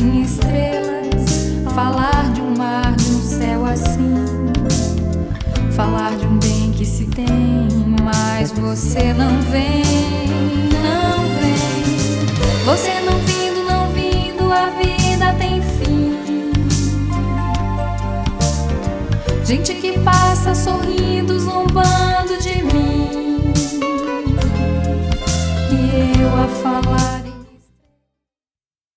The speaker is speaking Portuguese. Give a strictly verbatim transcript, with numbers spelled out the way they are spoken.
em estrelas, falar de um mar, de um céu assim, falar de um bem que se tem, mas você não vem, não vem. Você não vindo, não vindo, a vida tem fim. Gente que passa sorrindo